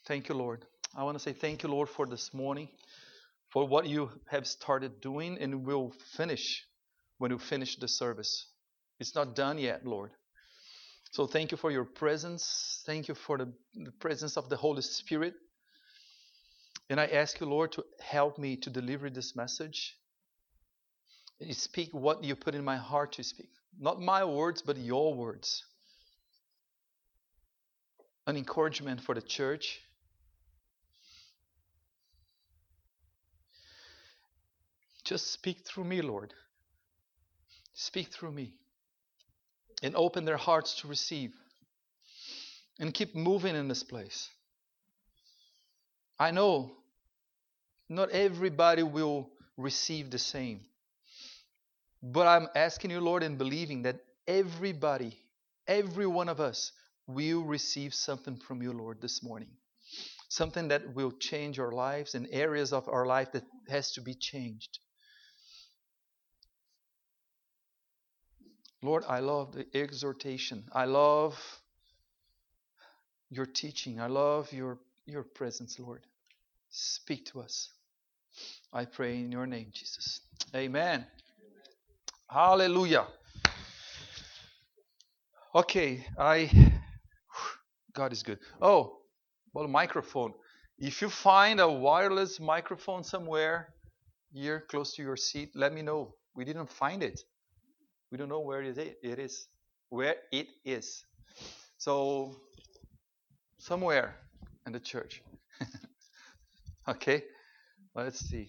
Thank you, Lord. I want to say thank you, Lord, for this morning, for what you have started doing and will finish when you finish the service. It's not done yet, Lord. So thank you for your presence. Thank you for the presence of the Holy Spirit. And I ask you, Lord, to help me to deliver this message. You speak what you put in my heart to speak. Not my words, but your words. An encouragement for the church. Just speak through me, Lord. Speak through me. And open their hearts to receive. And keep moving in this place. I know not everybody will receive the same. But I'm asking you, Lord, and believing that everybody, every one of us, will receive something from you, Lord, this morning. Something that will change our lives and areas of our life that has to be changed. Lord, I love the exhortation. I love your teaching. I love your presence, Lord. Speak to us. I pray in your name, Jesus. Amen. Hallelujah. Okay, God is good. Oh, well, microphone. If you find a wireless microphone somewhere here close to your seat, let me know. We didn't find it. We don't know where it is. Where it is. So, somewhere in the church. Okay, let's see.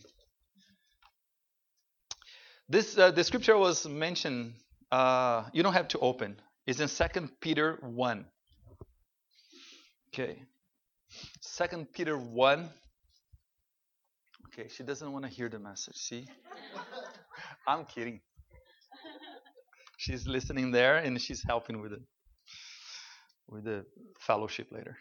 This the scripture was mentioned. You don't have to open. It's in 2 Peter 1. Okay. 2 Peter 1. Okay, she doesn't want to hear the message, see? I'm kidding. She's listening there and she's helping with the fellowship later.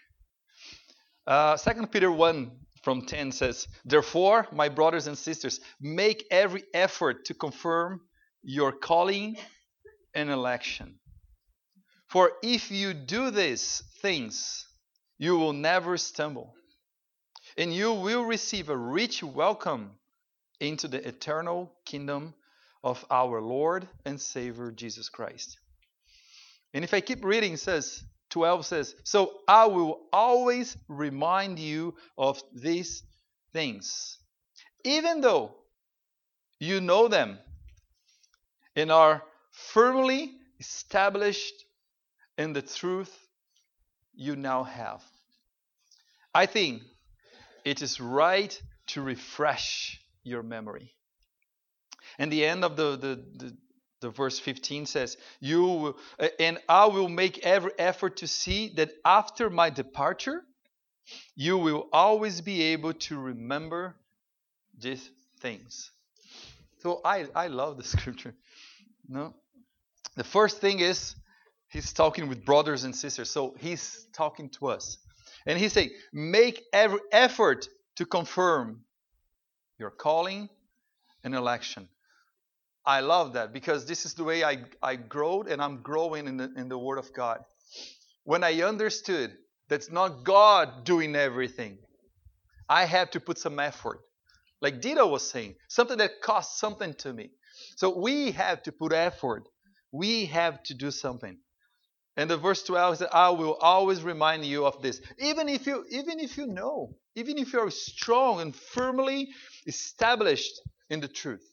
2 Peter 1 from 10 says, "Therefore, my brothers and sisters, make every effort to confirm your calling and election. For if you do these things, you will never stumble, and you will receive a rich welcome into the eternal kingdom of our Lord and Savior Jesus Christ." And if I keep reading, it says, 12 says, "So I will always remind you of these things, even though you know them and are firmly established in the truth you now have." I think it is right to refresh your memory. And the end of the verse 15 says, "And I will make every effort to see that after my departure, you will always be able to remember these things." So I love the scripture. No, the first thing is he's talking with brothers and sisters, so he's talking to us, and he's saying, make every effort to confirm your calling and election. I love that because this is the way I growed, and I'm growing in the Word of God. When I understood that's not God doing everything, I had to put some effort. Like Dito was saying, something that costs something to me. So we have to put effort. We have to do something. And the verse 12 says, "I will always remind you of this." Even if you know, even if you're strong and firmly established in the truth.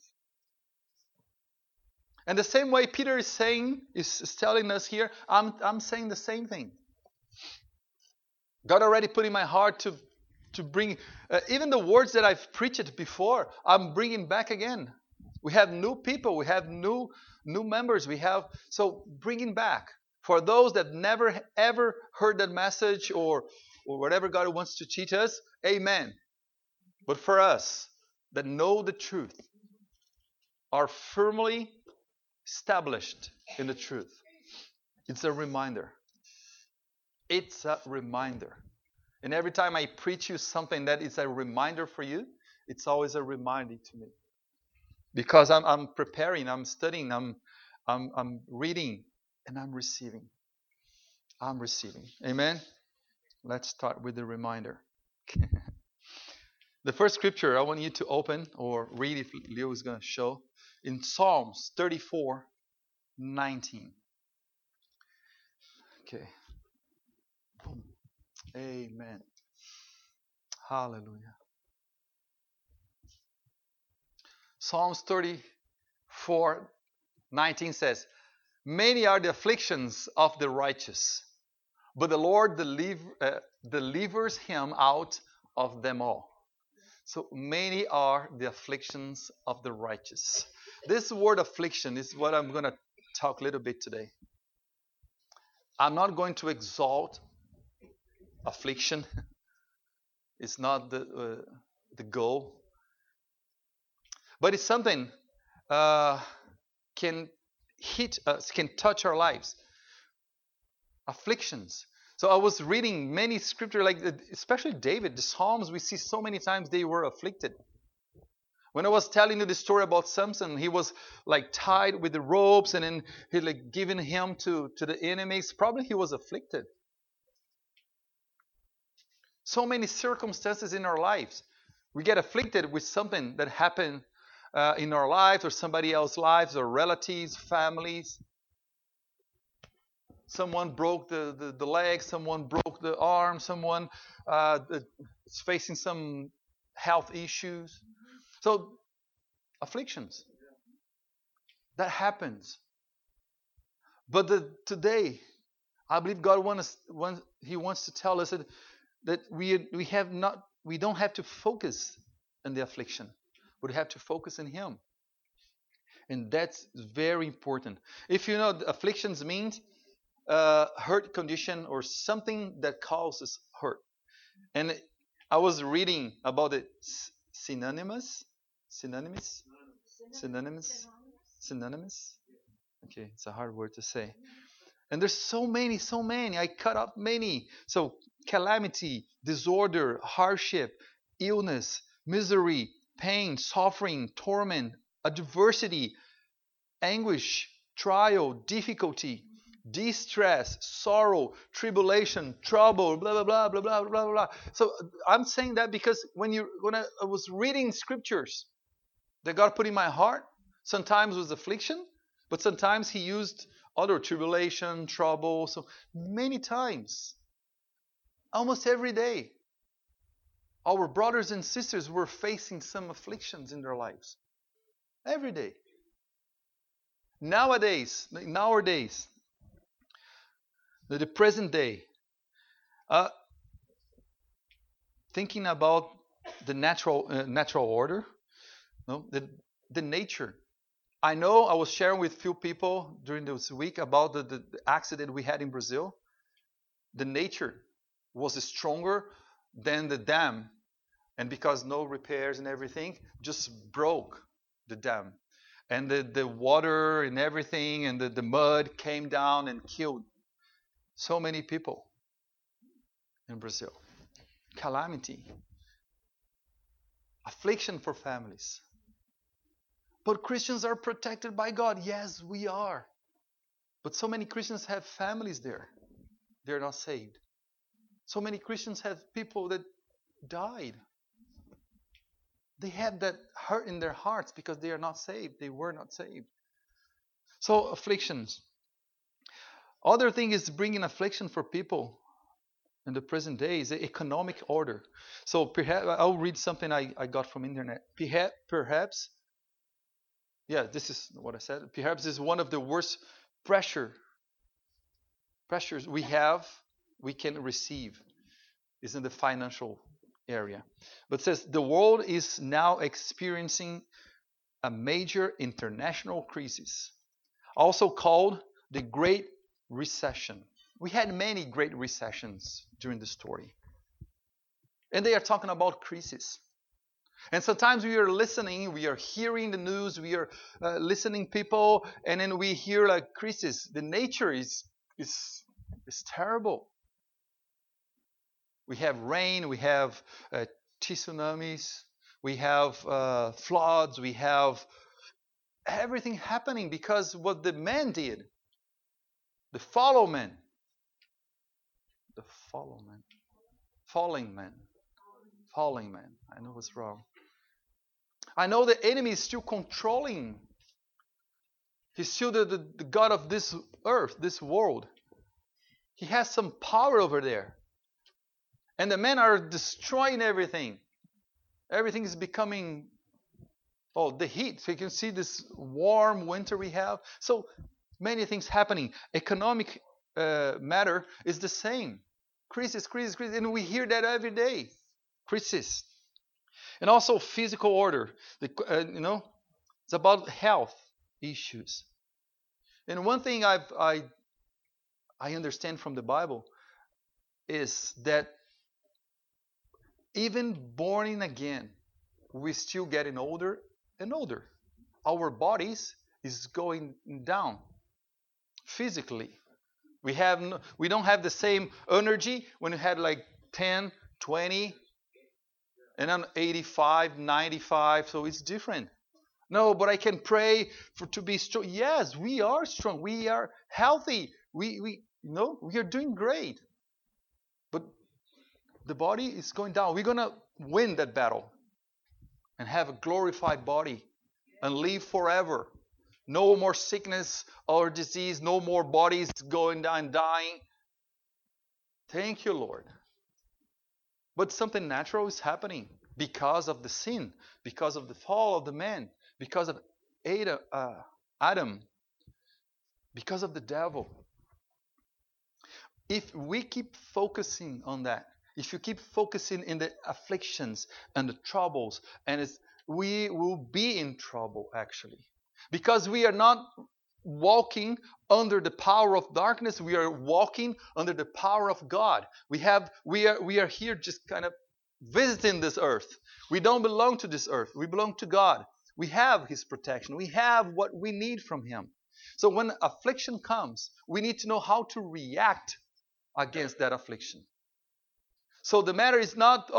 And the same way Peter is saying, is telling us here, I'm saying the same thing. God already put in my heart to bring, even the words that I've preached before, I'm bringing back again. We have new people, we have new members, so bringing back. For those that never ever heard that message or whatever God wants to teach us, amen. But for us that know the truth, are firmly established in the truth, it's a reminder. It's a reminder. And every time I preach you something that is a reminder for you, it's always a reminder to me. Because I'm preparing, I'm studying, I'm reading, and I'm receiving. I'm receiving. Amen? Let's start with the reminder. The first scripture I want you to open or read, if Leo is going to show, in Psalms 34:19. Okay. Boom. Amen. Hallelujah. Psalms 34:19 says, "Many are the afflictions of the righteous, but the Lord delivers him out of them all." So many are the afflictions of the righteous. This word affliction is what I'm going to talk a little bit today. I'm not going to exalt affliction. It's not the goal. But it's something can hit us, can touch our lives. Afflictions. So I was reading many scripture, like especially David, the Psalms, we see so many times they were afflicted. When I was telling you the story about Samson, he was like tied with the ropes and then he like given him to the enemies. Probably he was afflicted. So many circumstances in our lives. We get afflicted with something that happened in our lives or somebody else's lives or relatives, families. Someone broke the leg, someone broke the arm, someone is facing some health issues. So, afflictions. That happens. But today, I believe God He wants to tell us that we don't have to focus on the affliction, but we have to focus on Him. And that's very important. If you know, afflictions means hurt condition or something that causes hurt. And I was reading about the synonymous. Okay, it's a hard word to say. And there's so many. I cut up many. So calamity, disorder, hardship, illness, misery, pain, suffering, torment, adversity, anguish, trial, difficulty, distress, sorrow, tribulation, trouble, blah blah blah blah blah blah blah. So I'm saying that because when I was reading scriptures that God put in my heart, sometimes was affliction, but sometimes He used other tribulation, trouble. So many times, almost every day, our brothers and sisters were facing some afflictions in their lives. Every day. Nowadays, the present day, thinking about the natural order, the nature. I know I was sharing with few people during this week about the accident we had in Brazil. The nature was stronger than the dam, and because no repairs and everything, just broke the dam. And the water and everything and the mud came down and killed so many people in Brazil. Calamity. Affliction for families. But Christians are protected by God. Yes, we are. But so many Christians have families there. They're not saved. So many Christians have people that died. They have that hurt in their hearts because they are not saved. They were not saved. So afflictions. Other thing is bringing affliction for people in the present day is the economic order. So perhaps I'll read something I got from internet. Perhaps, this is what I said. Perhaps is one of the worst pressures we can receive is in the financial area. But it says the world is now experiencing a major international crisis, also called the Great Recession. We had many great recessions during the story. And they are talking about crisis. And sometimes we are listening, we are hearing the news, we are listening people, and then we hear like crisis. The nature is terrible. We have rain, we have tsunamis, we have floods, we have everything happening because what the man did. The falling man. falling, man. I know what's wrong. I know the enemy is still controlling. He's still the God of this earth, this world. He has some power over there. And the men are destroying everything. Everything is becoming, the heat. So you can see this warm winter we have. So many things happening. Economic matter is the same. Crisis. And we hear that every day. Crisis. And also physical order. It's about health issues. And one thing I understand from the Bible is that even born again, we're still getting older and older. Our bodies is going down physically. We don't have the same energy when we had like 10, 20, and then 85, 95. So it's different. No, but I can pray to be strong. Yes, we are strong. We are healthy. We are doing great. But the body is going down. We're going to win that battle and have a glorified body and live forever. No more sickness or disease. No more bodies going down, dying. Thank you, Lord. But something natural is happening because of the sin, because of the fall of the man, because of Adam, because of the devil. If we keep focusing on that, if you keep focusing in the afflictions and the troubles, we will be in trouble actually. Because we are not walking under the power of darkness, we are walking under the power of God. We are here just kind of visiting this earth. We don't belong to this earth. We belong to God. We have His protection. We have what we need from Him. So when affliction comes, we need to know how to react against that affliction. So the matter is not,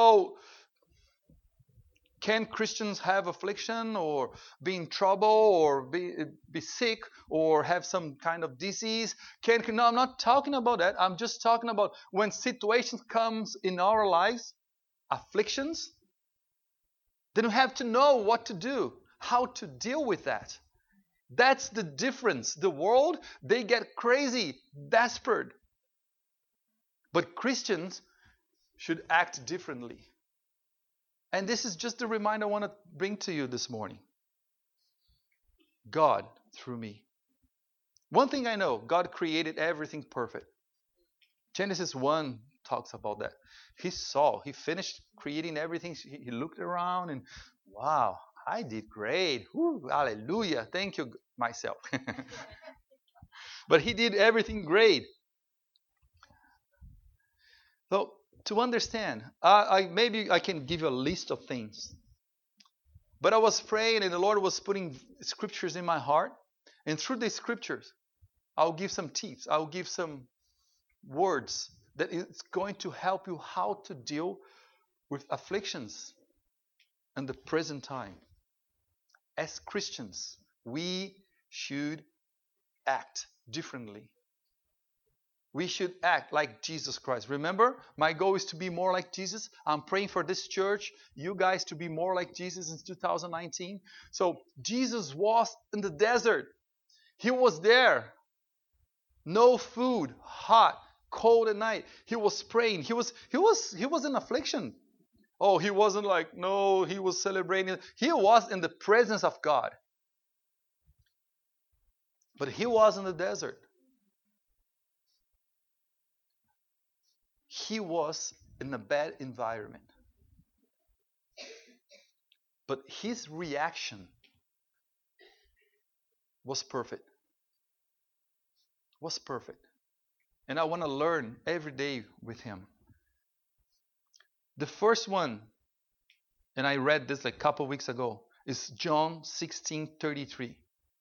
can Christians have affliction or be in trouble or be sick or have some kind of disease? No, I'm not talking about that. I'm just talking about when situations comes in our lives, afflictions, then we have to know what to do, how to deal with that. That's the difference. The world, they get crazy, desperate. But Christians should act differently. And this is just the reminder I want to bring to you this morning. God through me. One thing I know, God created everything perfect. Genesis 1 talks about that. He finished creating everything. He looked around and, wow, I did great. Woo, hallelujah. Thank you, myself. But He did everything great. So, to understand, maybe I can give you a list of things. But I was praying and the Lord was putting scriptures in my heart. And through these scriptures, I'll give some tips. I'll give some words that is going to help you how to deal with afflictions in the present time. As Christians, we should act differently. We should act like Jesus Christ. Remember, my goal is to be more like Jesus. I'm praying for this church, you guys, to be more like Jesus in 2019. So Jesus was in the desert. He was there. No food, hot, cold at night. He was praying. He was in affliction. Oh, he wasn't like, no, he was celebrating. He was in the presence of God. But he was in the desert. He was in a bad environment. But his reaction was perfect. Was perfect. And I want to learn every day with him. The first one, and I read this like a couple weeks ago, is John 16:33.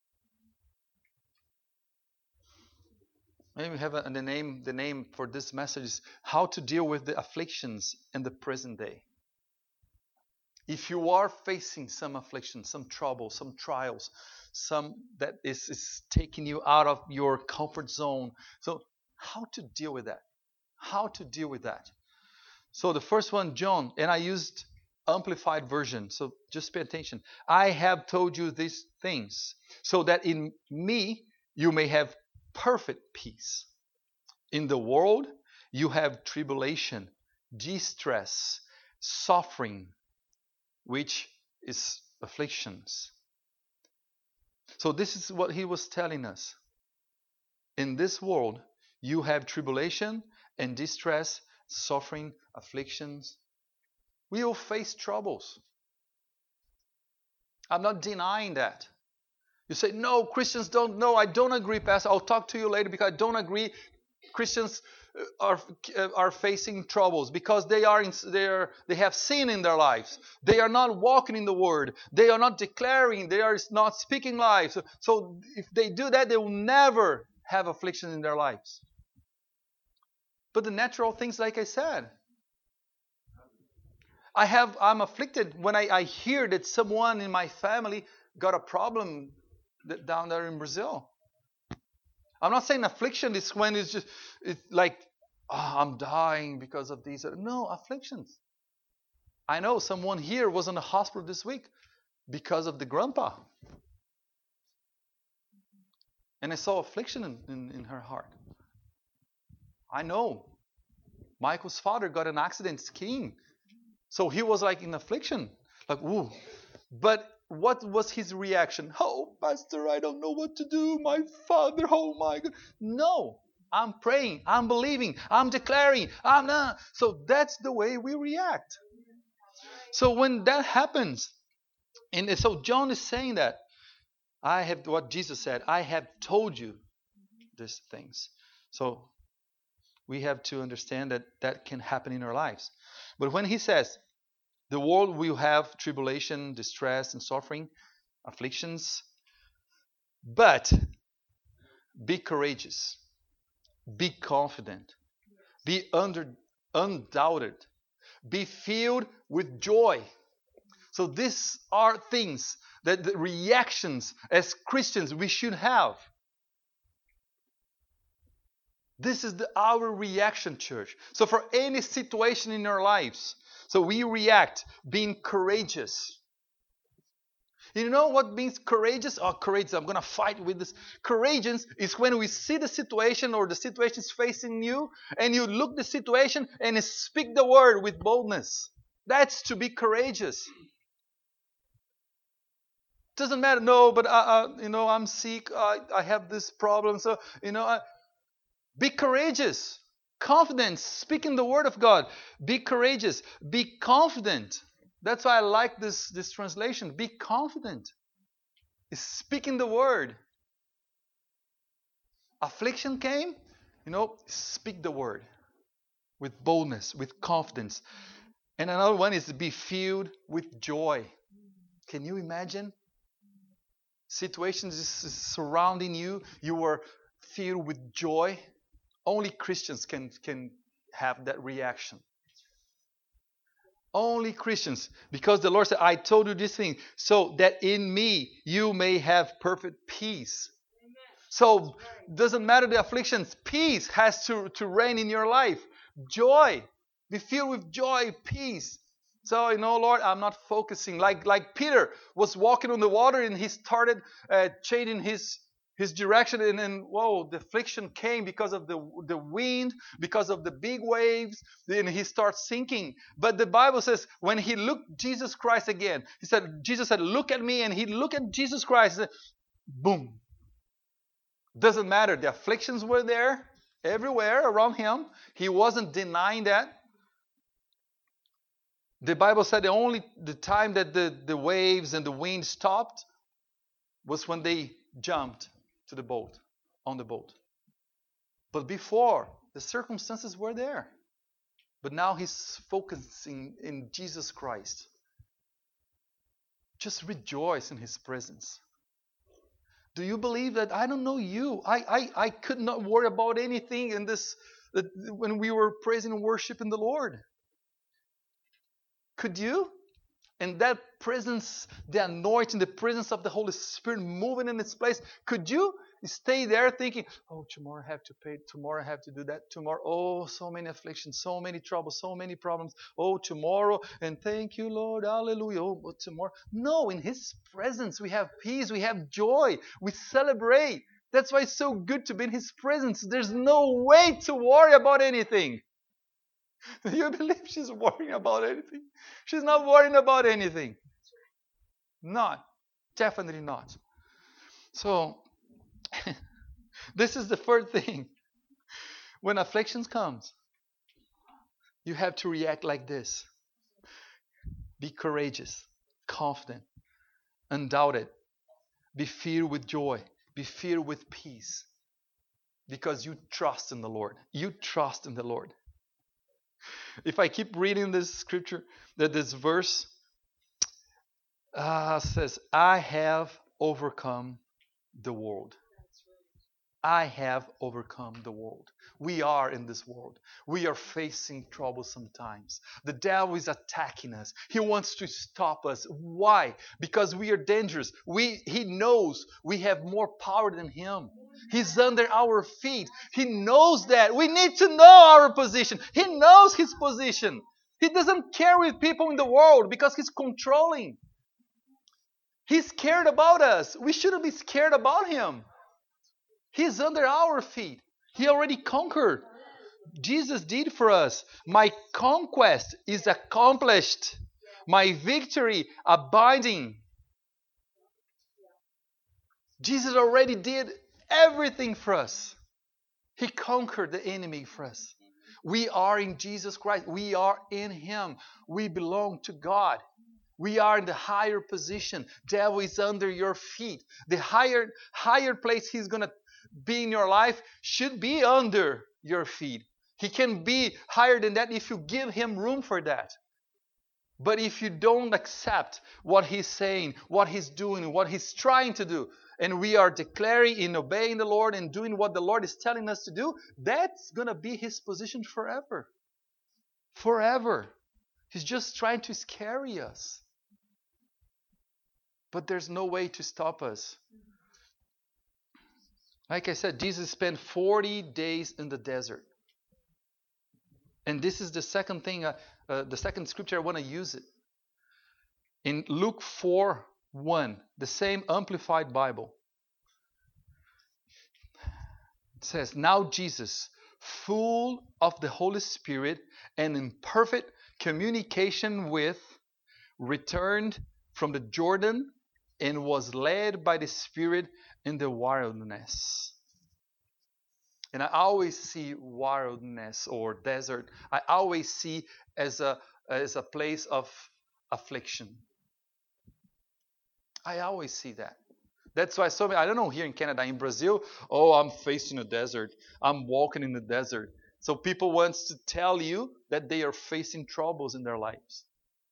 Maybe we have the name for this message is how to deal with the afflictions in the present day. If you are facing some affliction, some trouble, some trials, some that is taking you out of your comfort zone. So how to deal with that? How to deal with that? So the first one, John, and I used Amplified version. So just pay attention. I have told you these things so that in me you may have perfect peace. In the world you have tribulation, distress, suffering, which is afflictions. So this is what he was telling us. In this world you have tribulation and distress, suffering, afflictions. We will face troubles. I'm not denying that. You say, no, Christians don't know. I don't agree, Pastor. I'll talk to you later because I don't agree. Christians are facing troubles because they have sin in their lives. They are not walking in the Word. They are not declaring. They are not speaking life. So if they do that, they will never have affliction in their lives. But the natural things, like I said, I'm afflicted when I hear that someone in my family got a problem down there in Brazil. I'm not saying affliction is when it's like, I'm dying because of these. No, afflictions. I know someone here was in the hospital this week because of the grandpa. And I saw affliction in her heart. I know. Michael's father got an accident skiing. So he was like in affliction. Like, ooh. But what was his reaction? Oh, Pastor, I don't know what to do. My father, oh my God. No, I'm praying. I'm believing. I'm declaring. I'm not. So that's the way we react. So when that happens, and so John is saying that, I have what Jesus said, I have told you these things. So we have to understand that can happen in our lives. But when he says, the world will have tribulation, distress, and suffering, afflictions, but be courageous, be confident, be undoubted, be filled with joy. So these are things that the reactions as Christians we should have. This is our reaction, church. So for any situation in our lives, so we react being courageous. You know what means courageous? Oh, courageous, I'm going to fight with this. Courageous is when we see the situation or the situation is facing you and you look the situation and speak the word with boldness. That's to be courageous. Doesn't matter, no, but I'm sick, I have this problem, so, be courageous. Confidence, speaking the word of God. Be courageous. Be confident. That's why I like this translation. Be confident. It's speaking the word. Affliction came, speak the word with boldness, with confidence. And another one is to be filled with joy. Can you imagine? Situations surrounding you, you are filled with joy. Only Christians can have that reaction. Only Christians. Because the Lord said, I told you this thing, so that in me you may have perfect peace. Amen. So it doesn't matter the afflictions. Peace has to reign in your life. Joy. Be filled with joy, peace. So, Lord, I'm not focusing. Like Peter was walking on the water and he started changing his direction, and whoa, the affliction came because of the wind, because of the big waves, then he starts sinking. But the Bible says when he looked Jesus Christ again, Jesus said, look at me, and he looked at Jesus Christ, and said, boom. Doesn't matter, the afflictions were there everywhere around him. He wasn't denying that. The Bible said the time that the waves and the wind stopped was when they jumped to the boat, on the boat. But before, the circumstances were there. But now he's focusing in Jesus Christ. Just rejoice in his presence. Do you believe that? I don't know you. I could not worry about anything in this when we were praising and worshiping the Lord. Could you? And that presence, the anointing, the presence of the Holy Spirit moving in its place, could you stay there thinking, oh, tomorrow I have to pay, tomorrow I have to do that, tomorrow, oh, so many afflictions, so many troubles, so many problems, oh, tomorrow, and thank you, Lord, hallelujah, oh, but tomorrow. No, in His presence we have peace, we have joy, we celebrate. That's why it's so good to be in His presence. There's no way to worry about anything. Do you believe she's worrying about anything? She's not worrying about anything. Not. Definitely not. So, this is the first thing. When afflictions comes, you have to react like this. Be courageous, confident, undoubted. Be filled with joy. Be filled with peace. Because you trust in the Lord. You trust in the Lord. If I keep reading this scripture, that this verse says, I have overcome the world. I have overcome the world. We are in this world. We are facing trouble sometimes. The devil is attacking us. He wants to stop us. Why? Because we are dangerous. He knows we have more power than him. He's under our feet. He knows that. We need to know our position. He knows his position. He doesn't care with people in the world because he's controlling. He's scared about us. We shouldn't be scared about him. He's under our feet. He already conquered. Jesus did for us. My conquest is accomplished. My victory abiding. Jesus already did everything for us. He conquered the enemy for us. We are in Jesus Christ. We are in Him. We belong to God. We are in the higher position. Devil is under your feet. The higher place he's going to be in your life should be under your feet. He can be higher than that if you give him room for that. But if you don't accept what he's saying, what he's doing, what he's trying to do, and we are declaring and obeying the Lord and doing what the Lord is telling us to do, that's going to be his position forever. Forever. He's just trying to scare us. But there's no way to stop us. Like I said, Jesus spent 40 days in the desert. And this is the second thing, the second scripture I want to use it. In Luke 4:1, the same Amplified Bible. It says, now Jesus, full of the Holy Spirit and in perfect communication with, returned from the Jordan and was led by the Spirit in the wilderness. And I always see wilderness or desert, I always see as a place of affliction. I always see that. That's why so many, I don't know here in Canada, in Brazil, oh, I'm facing a desert. I'm walking in the desert. So people want to tell you that they are facing troubles in their lives.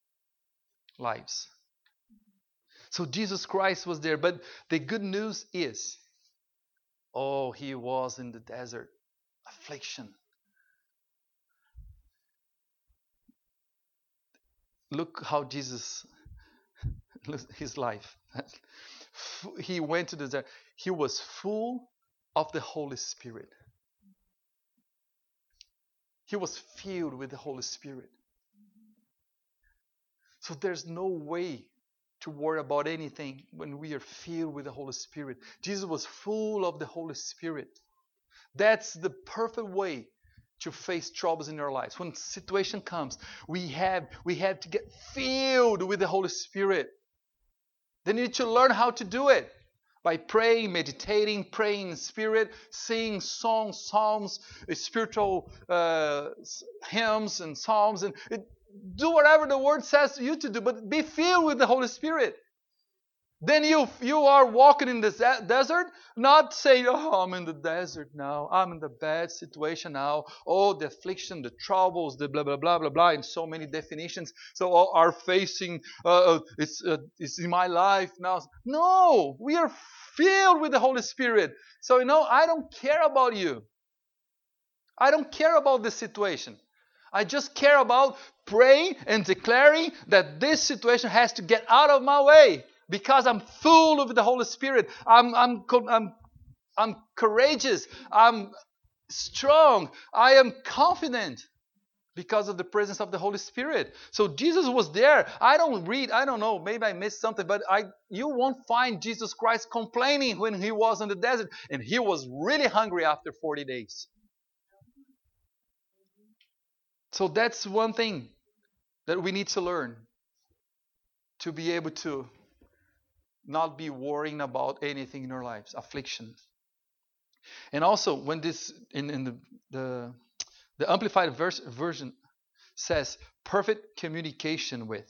So Jesus Christ was there. But the good news is, oh, he was in the desert. Affliction. Look how Jesus, his life. He went to the desert. He was full of the Holy Spirit. He was filled with the Holy Spirit. So there's no way to worry about anything when we are filled with the Holy Spirit. Jesus was full of the Holy Spirit. That's the perfect way to face troubles in our lives. When situation comes, we have to get filled with the Holy Spirit. They need to learn how to do it by praying, meditating, praying in spirit, singing songs, psalms, spiritual hymns and psalms, and do whatever the Word says you to do, but be filled with the Holy Spirit. Then you are walking in the desert, not saying, oh, I'm in the desert now. I'm in the bad situation now. Oh, the affliction, the troubles, the blah, blah, blah, blah, blah, and so many definitions. So all are facing, it's in my life now. No, we are filled with the Holy Spirit. So, I don't care about you. I don't care about the situation. I just care about praying and declaring that this situation has to get out of my way. Because I'm full of the Holy Spirit. I'm I'm courageous. I'm strong. I am confident because of the presence of the Holy Spirit. So Jesus was there. I don't know, maybe I missed something, but you won't find Jesus Christ complaining when he was in the desert. And he was really hungry after 40 days. So that's one thing that we need to learn, to be able to not be worrying about anything in our lives, affliction. And also, when this in the Amplified version says perfect communication with.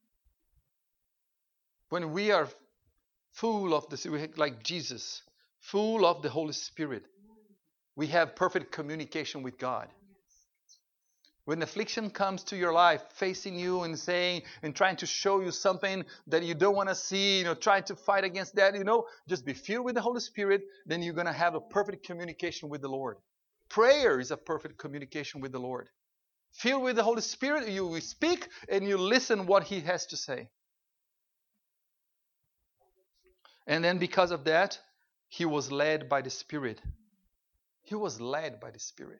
When we are full of like Jesus, full of the Holy Spirit, we have perfect communication with God. When affliction comes to your life, facing you and saying and trying to show you something that you don't want to see, trying to fight against that, just be filled with the Holy Spirit, then you're going to have a perfect communication with the Lord. Prayer is a perfect communication with the Lord. Filled with the Holy Spirit, you speak and you listen what He has to say. And then because of that, he was led by the Spirit. He was led by the Spirit.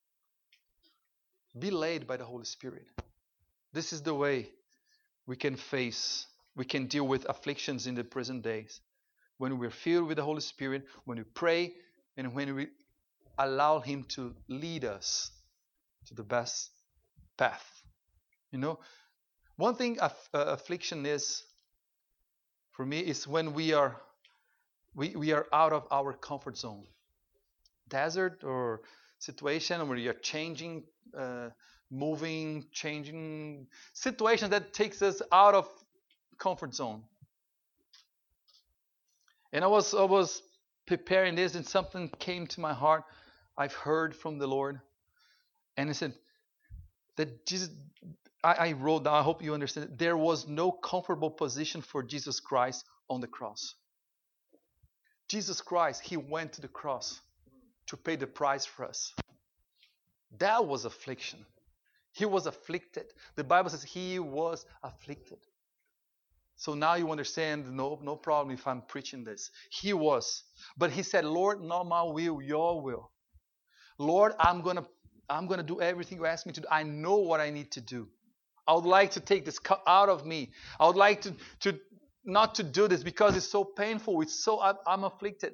Be led by the Holy Spirit. This is the way we can deal with afflictions in the present days. When we're filled with the Holy Spirit, when we pray, and when we allow Him to lead us to the best path. One thing affliction is, for me, is when we are out of our comfort zone. Desert or situation where you're changing, moving, changing, situation that takes us out of comfort zone. And I was preparing this, and something came to my heart. I've heard from the Lord, and it said that Jesus. I wrote down. I hope you understand. There was no comfortable position for Jesus Christ on the cross. Jesus Christ, He went to the cross to pay the price for us. That was affliction. He was afflicted. The Bible says He was afflicted. So now you understand, no problem if I'm preaching this. He was. But He said, Lord, not my will, your will. Lord, I'm gonna do everything you ask me to do. I know what I need to do. I would like to take this out of me. I would like to not to do this because it's so painful. I'm afflicted.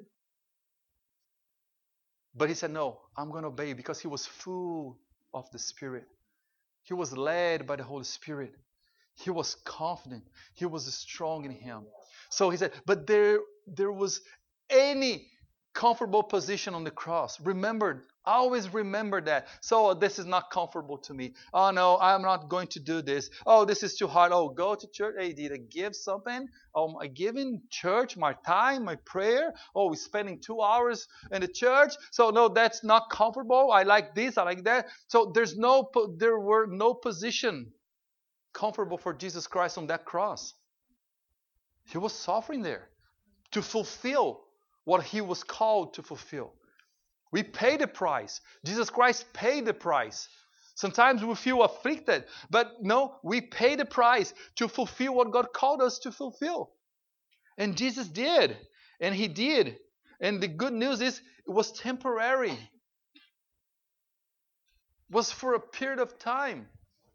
But He said, no, I'm going to obey you, because He was full of the Spirit. He was led by the Holy Spirit. He was confident. He was strong in Him. So He said, but there was any comfortable position on the cross. Always remember that. So this is not comfortable to me. Oh no, I'm not going to do this. Oh, this is too hard. Oh, go to church. Hey, did I give something? Oh, I give in church my time, my prayer. Oh, we're spending 2 hours in the church. So no, that's not comfortable. I like this, I like that. So there were no position comfortable for Jesus Christ on that cross. He was suffering there to fulfill what He was called to fulfill. We pay the price. Jesus Christ paid the price. Sometimes we feel afflicted, but no, we pay the price to fulfill what God called us to fulfill. And Jesus did. And He did. And the good news is, it was temporary. It was for a period of time.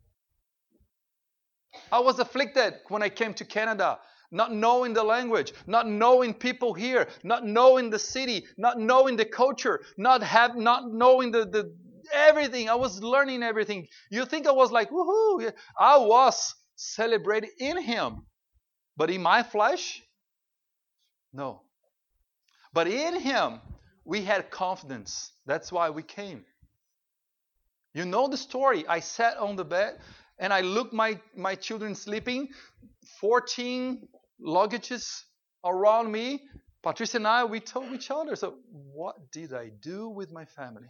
I was afflicted when I came to Canada. Not knowing the language, not knowing people here, not knowing the city, not knowing the culture, not knowing the everything. I was learning everything. You think I was like, woohoo! I was celebrating in Him. But in my flesh, no. But in Him, we had confidence. That's why we came. You know the story. I sat on the bed and I looked my children sleeping, 14 luggages around me. Patricia and I, we told each other, so what did I do with my family?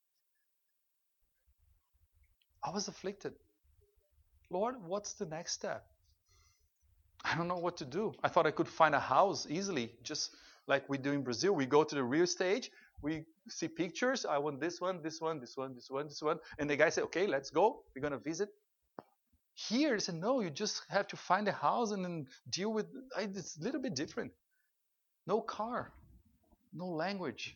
I was afflicted. Lord, what's the next step? I don't know what to do. I thought I could find a house easily, just like we do in Brazil. We go to the real estate, we see pictures. I want this one, this one, this one, this one, this one. And the guy said, okay, let's go. We're going to visit. Here, they said, no, you just have to find a house and then deal with it. It's a little bit different. No car. No language.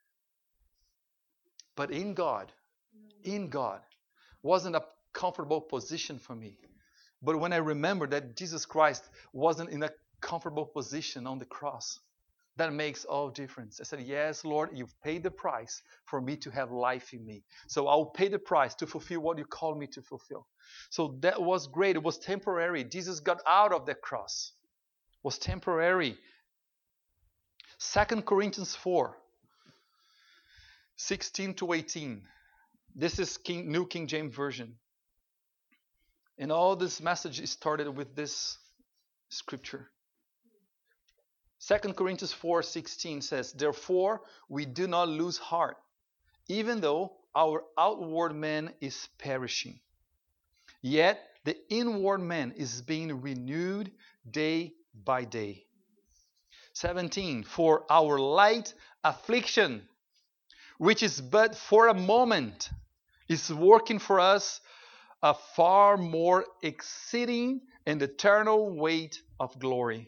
But in God, wasn't a comfortable position for me. But when I remember that Jesus Christ wasn't in a comfortable position on the cross, that makes all difference. I said, yes, Lord, you've paid the price for me to have life in me. So I'll pay the price to fulfill what you called me to fulfill. So that was great. It was temporary. Jesus got out of that cross. It was temporary. 2 Corinthians 4, 16 to 18. This is New King James Version. And all this message started with this scripture. 2 Corinthians 4:16 says, therefore we do not lose heart, even though our outward man is perishing. Yet the inward man is being renewed day by day. 17, for our light affliction, which is but for a moment, is working for us a far more exceeding and eternal weight of glory.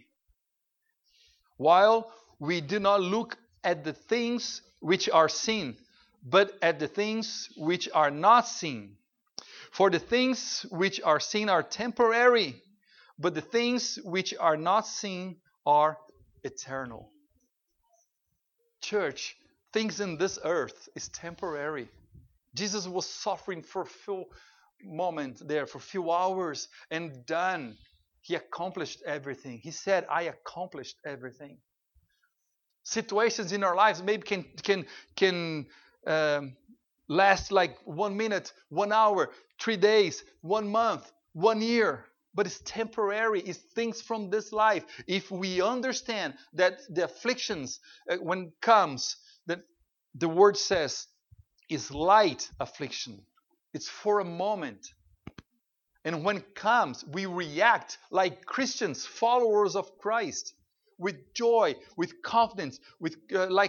While we do not look at the things which are seen, but at the things which are not seen. For the things which are seen are temporary, but the things which are not seen are eternal. Church, things in this earth is temporary. Jesus was suffering for a few moments there, for a few hours, and done. He accomplished everything. He said, I accomplished everything. Situations in our lives maybe can last like 1 minute, 1 hour, 3 days, 1 month, 1 year. But it's temporary. It's things from this life. If we understand that the afflictions, when comes, that the word says, is light affliction. It's for a moment. And when it comes, we react like Christians, followers of Christ, with joy, with confidence, with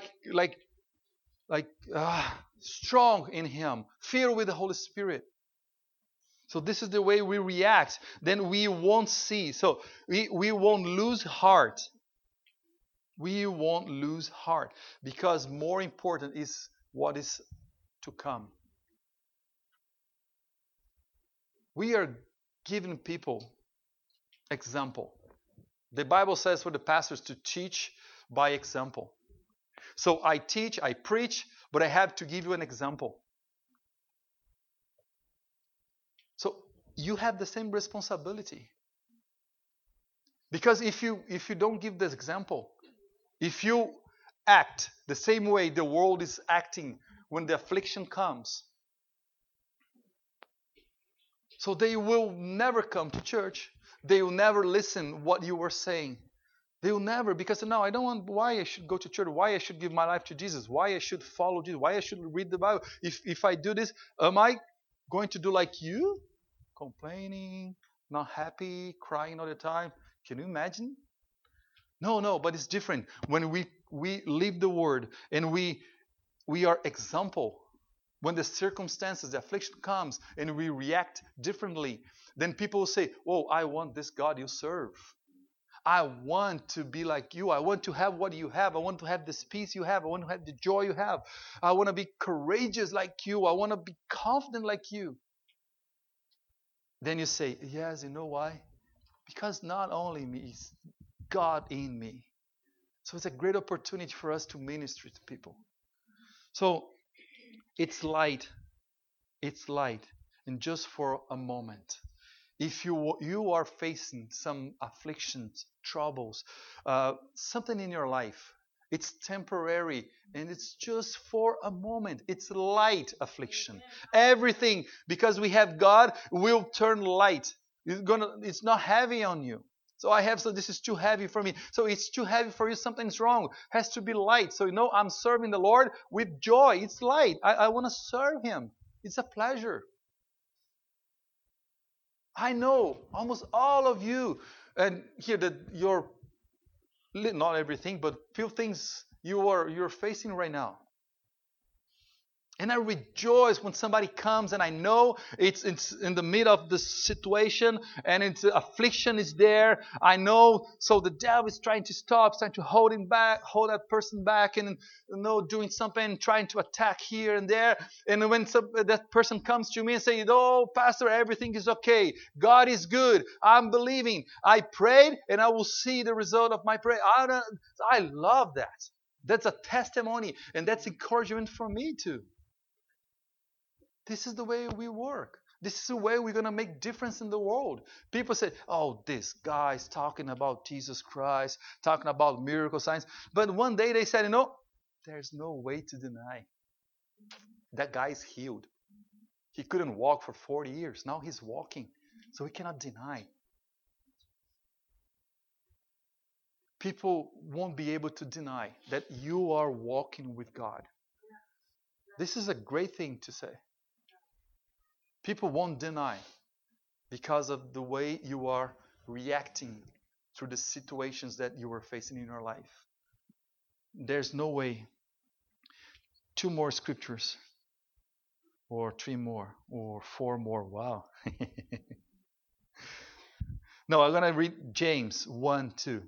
strong in Him, filled with the Holy Spirit. So this is the way we react. Then we won't see. So we won't lose heart. We won't lose heart, because more important is what is to come. We are giving people example. The Bible says for the pastors to teach by example. So I teach, I preach, but I have to give you an example. So you have the same responsibility. Because if you don't give this example, if you act the same way the world is acting when the affliction comes, so they will never come to church. They will never listen what you were saying. They will never, because no, I don't want why I should go to church, why I should give my life to Jesus, why I should follow Jesus, why I should read the Bible. If I do this, am I going to do like you? Complaining, not happy, crying all the time. Can you imagine? No, but it's different. When we live the word and we are example. When the circumstances, the affliction comes and we react differently, then people will say, oh, I want this God you serve. I want to be like you. I want to have what you have. I want to have this peace you have. I want to have the joy you have. I want to be courageous like you. I want to be confident like you. Then you say, yes, you know why? Because not only me, it's God in me. So it's a great opportunity for us to minister to people. So it's light. It's light. And just for a moment. If you are facing some afflictions, troubles, something in your life, it's temporary and it's just for a moment. It's light affliction. Everything, because we have God, will turn light. It's not heavy on you. So this is too heavy for me. So it's too heavy for you. Something's wrong. It has to be light. So I'm serving the Lord with joy. It's light. I want to serve Him. It's a pleasure. I know almost all of you, and here that you're not everything, but few things you're facing right now. And I rejoice when somebody comes and I know it's in the middle of the situation and it's affliction is there. I know, so the devil is trying to stop, trying to hold him back, hold that person back, and doing something, trying to attack here and there. And when that person comes to me and say, "Oh, Pastor, everything is okay. God is good. I'm believing. I prayed, and I will see the result of my prayer." I love that. That's a testimony, and that's encouragement for me too. This is the way we work. This is the way we're going to make difference in the world. People say, "Oh, this guy's talking about Jesus Christ, talking about miracle signs." But one day they said, there's no way to deny. That guy is healed. He couldn't walk for 40 years. Now he's walking. So we cannot deny. People won't be able to deny that you are walking with God. This is a great thing to say. People won't deny because of the way you are reacting through the situations that you are facing in your life. There's no way. 2 more scriptures, or 3 more, or 4 more. Wow. No, I'm going to read James 1:2.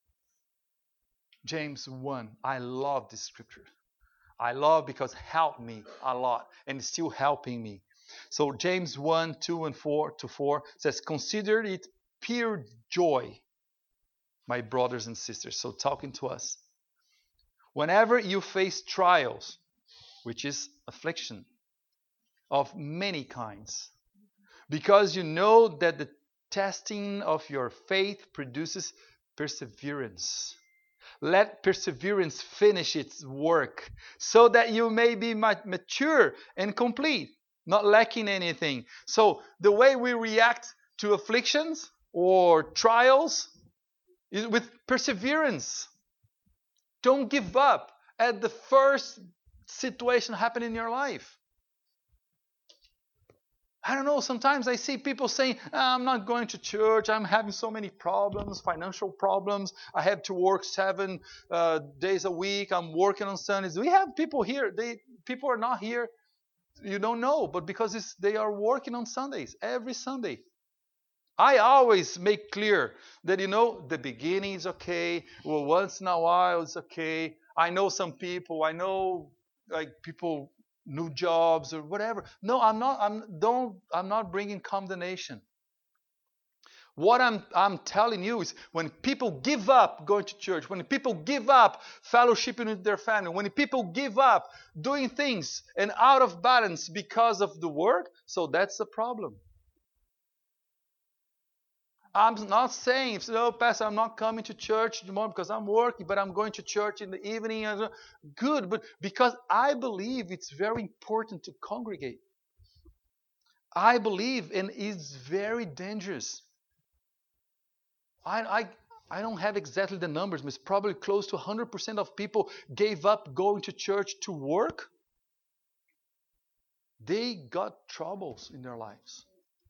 James 1. I love this scripture. I love because it helped me a lot and it's still helping me. So James 1:2 and 4 says, "Consider it pure joy, my brothers and sisters." So talking to us. "Whenever you face trials," which is affliction, "of many kinds, because you know that the testing of your faith produces perseverance. Let perseverance finish its work, so that you may be mature and complete, not lacking anything." So the way we react to afflictions or trials is with perseverance. Don't give up at the first situation happening in your life. I don't know, sometimes I see people saying, "I'm not going to church, I'm having so many problems, financial problems, I have to work 7 days a week, I'm working on Sundays." We have people here, people are not here, you don't know, but because they are working on Sundays, every Sunday. I always make clear that, the beginning is okay, well, once in a while it's okay. I know some people, people, new jobs or whatever. No, I'm not bringing condemnation. What I'm telling you is, when people give up going to church, when people give up fellowshipping with their family, when people give up doing things and out of balance because of the work, so that's the problem. I'm not saying, "Pastor, I'm not coming to church tomorrow because I'm working, but I'm going to church in the evening." Good, but because I believe it's very important to congregate. I believe, and it's very dangerous. I don't have exactly the numbers, but it's probably close to 100% of people gave up going to church to work. They got troubles in their lives.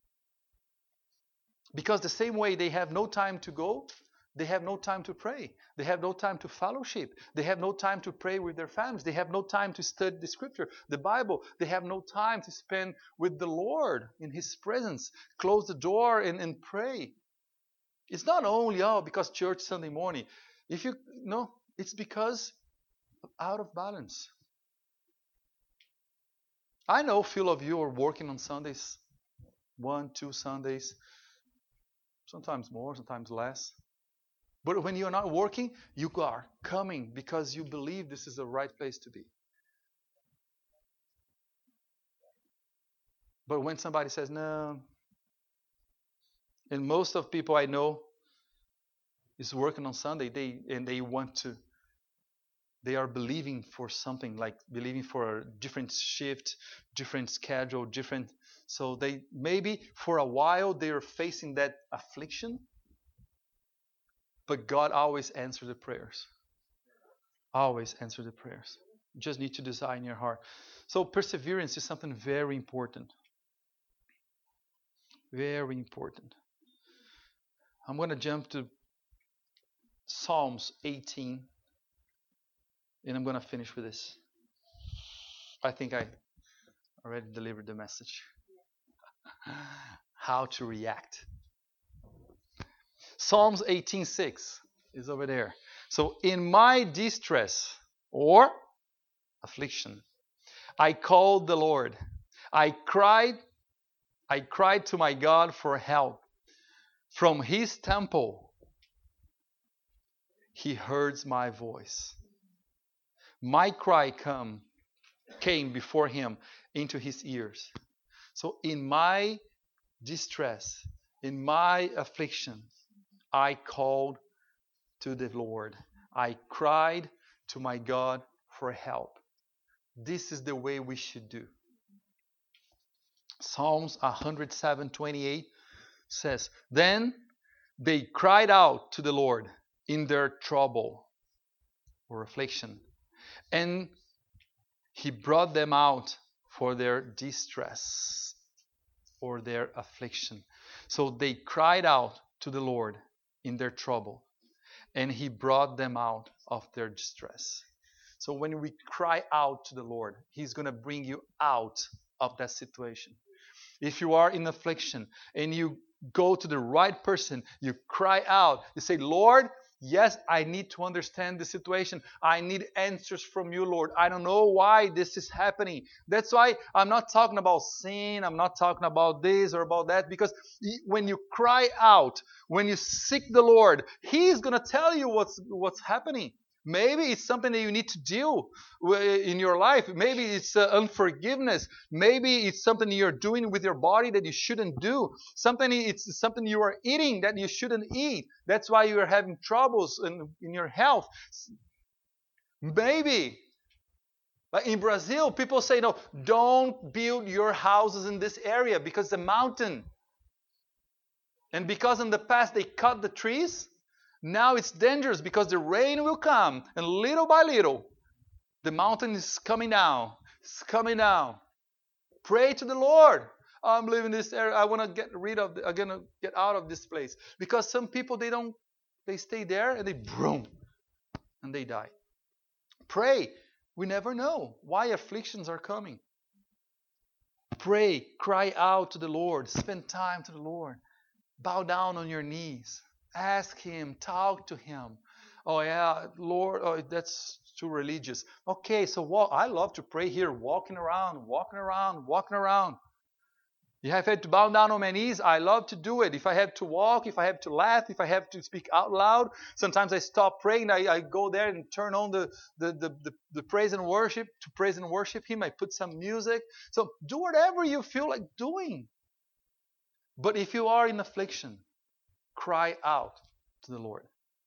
Because the same way they have no time to go, they have no time to pray. They have no time to fellowship. They have no time to pray with their families. They have no time to study the scripture, the Bible. They have no time to spend with the Lord in His presence. Close the door and pray. It's not only, because church Sunday morning. It's because out of balance. I know a few of you are working on Sundays, 1, 2 Sundays. Sometimes more, sometimes less. But when you're not working, you are coming because you believe this is the right place to be. But when somebody says no, and most of people I know is working on Sunday, they are believing for something, like believing for a different shift, different schedule, different. So they maybe for a while they are facing that affliction, but God always answers the prayers. Always answer the prayers. You just need to desire in your heart. So perseverance is something very important. Very important. I'm going to jump to Psalms 18, and I'm going to finish with this. I think I already delivered the message. How to react. Psalms 18:6 is over there. So in my distress or affliction, I called the Lord. I cried to my God for help. From his temple, he heard my voice. My cry came before him into his ears. So in my distress, in my affliction, I called to the Lord. I cried to my God for help. This is the way we should do. Psalms 107:28 says, Then they cried out to the Lord in their trouble or affliction, and he brought them out for their distress or their affliction. So they cried out to the Lord in their trouble, and he brought them out of their distress. So when we cry out to the Lord, he's going to bring you out of that situation. If you are in affliction and you go to the right person, you cry out, you say, Lord, yes, I need to understand the situation. I need answers from you, Lord. I don't know why this is happening. That's why I'm not talking about sin. I'm not talking about this or about that. Because when you cry out, when you seek the Lord, he's going to tell you what's happening. Maybe it's something that you need to deal with in your life. Maybe it's unforgiveness. Maybe it's something you're doing with your body that you shouldn't do. It's something you are eating that you shouldn't eat. That's why you are having troubles in your health. Maybe. But in Brazil, people say, no, don't build your houses in this area because it's a mountain. And because in the past they cut the trees, now it's dangerous because the rain will come, and little by little, the mountain is coming down. It's coming down. Pray to the Lord. I'm leaving this area. I want to I'm gonna get out of this place. Because some people they stay there and they boom, and they die. Pray. We never know why afflictions are coming. Pray, cry out to the Lord, spend time to the Lord. Bow down on your knees. Ask him, talk to him. Oh yeah, Lord, that's too religious. Okay, so I love to pray here, walking around. If I have to bow down on my knees, I love to do it. If I have to walk, if I have to laugh, if I have to speak out loud, sometimes I stop praying. I go there and turn on the praise and worship to praise and worship him. I put some music. So do whatever you feel like doing. But if you are in affliction, cry out to the Lord.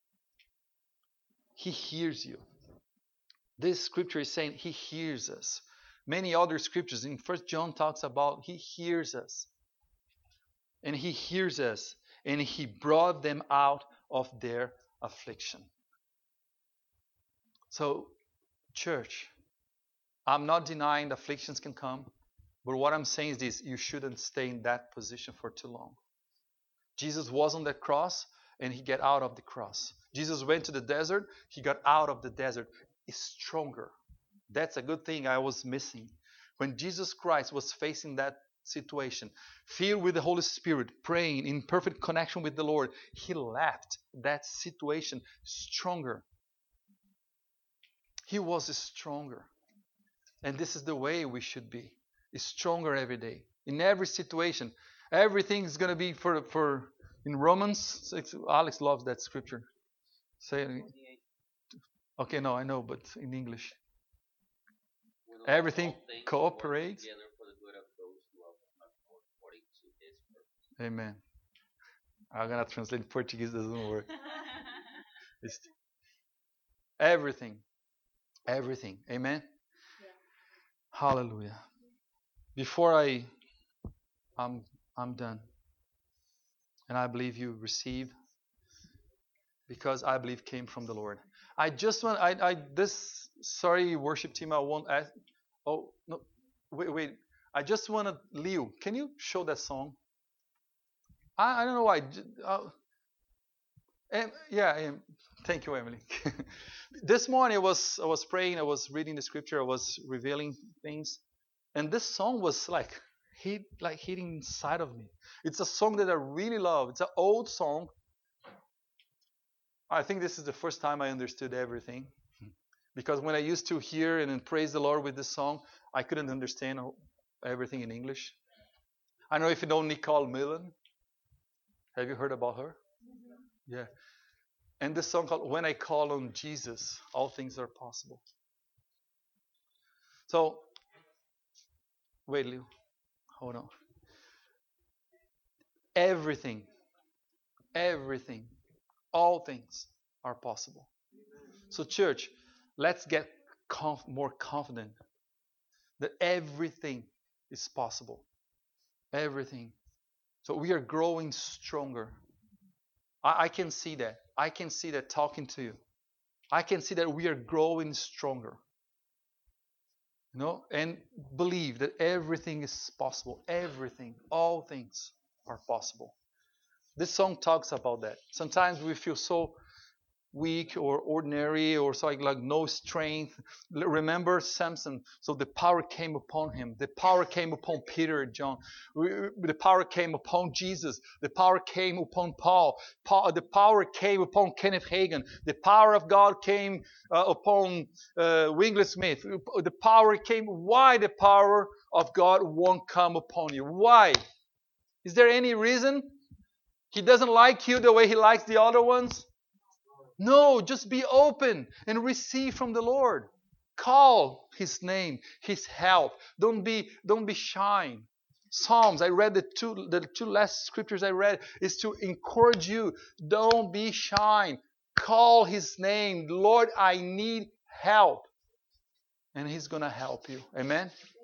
He hears you. This scripture is saying he hears us. Many other scriptures in 1 John talks about he hears us. And he hears us. And he brought them out of their affliction. So, church, I'm not denying afflictions can come. But what I'm saying is this, you shouldn't stay in that position for too long. Jesus was on the cross and he got out of the cross. Jesus went to the desert, he got out of the desert. He's stronger. That's a good thing I was missing. When Jesus Christ was facing that situation, filled with the Holy Spirit, praying in perfect connection with the Lord, he left that situation stronger. He was stronger. And this is the way we should be. Stronger every day. In every situation. Everything is going to be for in Romans. Alex loves that scripture. Say it. Okay, no, I know, but in English. Everything cooperates. Amen. I'm going to translate in Portuguese, doesn't work. Everything. Everything. Amen? Yeah. Hallelujah. Before I'm done. And I believe you receive because I believe came from the Lord. I just want sorry worship team, I won't ask. Oh no, wait. I just want to, Leo, can you show that song? I don't know why. Thank you, Emily. This morning I was praying, I was reading the scripture, I was revealing things. And this song was like hitting inside of me. It's a song that I really love. It's an old song. I think this is the first time I understood everything. Because when I used to hear and then praise the Lord with this song, I couldn't understand everything in English. I don't know if you know Nicole Millen. Have you heard about her? Yeah. And this song called When I Call on Jesus, All Things Are Possible. So, wait, Leo. Hold on. Everything, all things are possible. So, church, let's get more confident that everything is possible. Everything. So we are growing stronger. I can see that. I can see that talking to you. I can see that we are growing stronger. And believe that everything is possible. Everything, all things are possible. This song talks about that. Sometimes we feel so weak or ordinary or so like no strength. Remember Samson. So the power came upon him. The power came upon Peter and John. The power came upon Jesus. The power came upon Paul. The power came upon Kenneth Hagin. The power of God came upon Winglet Smith. The power came. Why the power of God won't come upon you? Why? Is there any reason? He doesn't like you the way he likes the other ones? No, just be open and receive from the Lord. Call His name, His help. Don't be shy. Psalms, I read the two last scriptures I read is to encourage you. Don't be shy. Call His name. Lord, I need help. And He's going to help you. Amen?